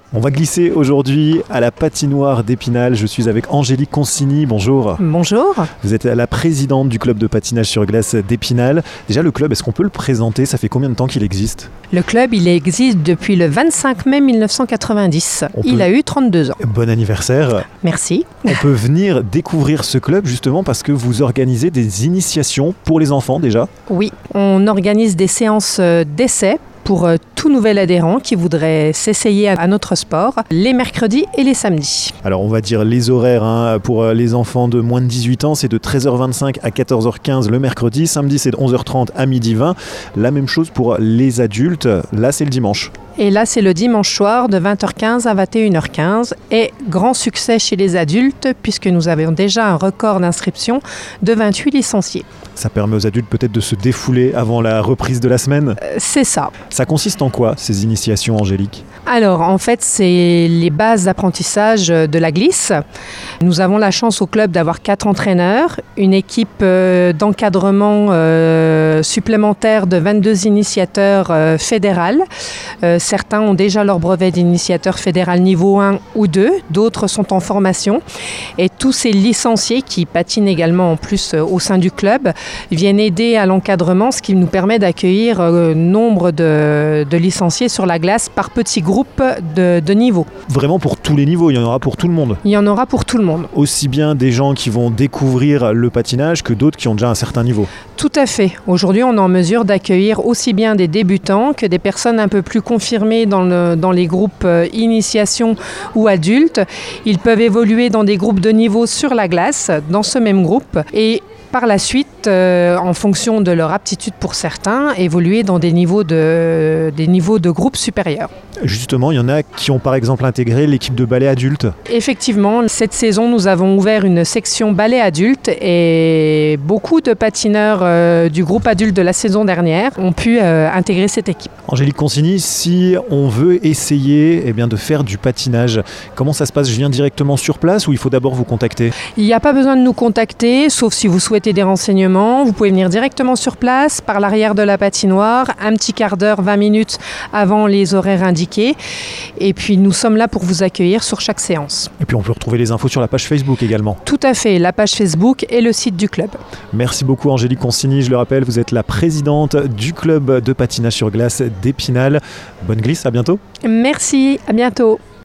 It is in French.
On va glisser aujourd'hui à la patinoire d'Épinal. Je suis avec Angélique Consigny. Bonjour. Bonjour. Vous êtes la présidente du club de patinage sur glace d'Épinal. Déjà, le club, est-ce qu'on peut le présenter? Ça fait combien de temps qu'il existe? Le club, il existe depuis le 25 mai 1990. Il a eu 32 ans. Bon anniversaire. Merci. On peut venir découvrir ce club justement parce que vous organisez des initiations pour les enfants déjà. Oui, on organise des séances d'essai pour tout nouvel adhérent qui voudrait s'essayer à notre sport les mercredis et les samedis. Alors on va dire les horaires pour les enfants de moins de 18 ans, c'est de 13h25 à 14h15 le mercredi, samedi c'est de 11h30 à 12h20. La même chose pour les adultes, là c'est le dimanche. Et là, c'est le dimanche soir de 20h15 à 21h15 et grand succès chez les adultes puisque nous avons déjà un record d'inscription de 28 licenciés. Ça permet aux adultes peut-être de se défouler avant la reprise de la semaine. C'est ça. Ça consiste en quoi ces initiations, Angélique? Alors, en fait, c'est les bases d'apprentissage de la glisse. Nous avons la chance au club d'avoir 4 entraîneurs, une équipe d'encadrement supplémentaire de 22 initiateurs fédérales. Certains ont déjà leur brevet d'initiateur fédéral niveau 1 ou 2, d'autres sont en formation. Et tous ces licenciés qui patinent également en plus au sein du club viennent aider à l'encadrement, ce qui nous permet d'accueillir nombre de licenciés sur la glace par petits groupes de niveaux. Vraiment pour tous les niveaux, il y en aura pour tout le monde? Il y en aura pour tout le monde. Aussi bien des gens qui vont découvrir le patinage que d'autres qui ont déjà un certain niveau? Tout à fait. Aujourd'hui, on est en mesure d'accueillir aussi bien des débutants que des personnes un peu plus confirmées dans les groupes initiation ou adultes. Ils peuvent évoluer dans des groupes de niveau sur la glace, dans ce même groupe, et par la suite, en fonction de leur aptitude pour certains, évoluer dans des niveaux de groupes supérieurs. Justement, il y en a qui ont par exemple intégré l'équipe de ballet adulte. Effectivement, cette saison, nous avons ouvert une section ballet adulte et beaucoup de patineurs du groupe adulte de la saison dernière ont pu intégrer cette équipe. Angélique Consigny, si on veut essayer de faire du patinage, comment ça se passe? Je viens directement sur place ou il faut d'abord vous contacter? Il n'y a pas besoin de nous contacter, sauf si vous souhaitez des renseignements. Vous pouvez venir directement sur place, par l'arrière de la patinoire, un petit quart d'heure, 20 minutes avant les horaires indiqués. Et puis nous sommes là pour vous accueillir sur chaque séance. Et puis on peut retrouver les infos sur la page Facebook également. Tout à fait, la page Facebook et le site du club. Merci beaucoup Angélique Consigny, je le rappelle, vous êtes la présidente du club de patinage sur glace d'Épinal. Bonne glisse, à bientôt. Merci, à bientôt.